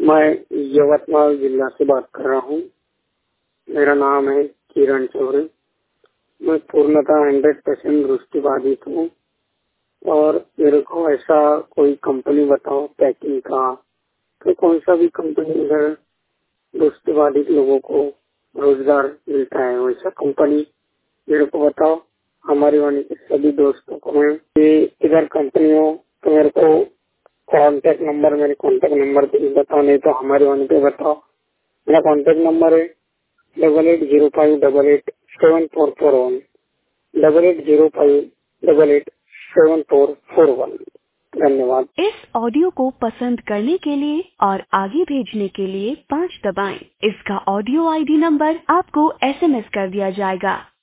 मैं यवतमाल जिला से बात कर रहा हूँ। मेरा नाम है किरण चौरे। मैं पूर्णतः 100% दृष्टिबाधित हूँ और मेरे को ऐसा कोई कंपनी बताओ पैकिंग का, तो कौन सा भी कंपनी इधर दृष्टिबाधित लोगों को रोजगार मिलता है वैसा कंपनी मेरे को बताओ। हमारे वाणी के सभी दोस्तों को मैं इधर कंपनी हो तो मेरे को मेरे कॉन्टेक्ट नंबर पे बताओ, नहीं तो हमारे वाणी पे बताओ। मेरा कॉन्टेक्ट नंबर है 8805887441 8805887441। धन्यवाद। इस ऑडियो को पसंद करने के लिए और आगे भेजने के लिए 5 दबाएं। इसका ऑडियो आईडी नंबर आपको SMS कर दिया जाएगा।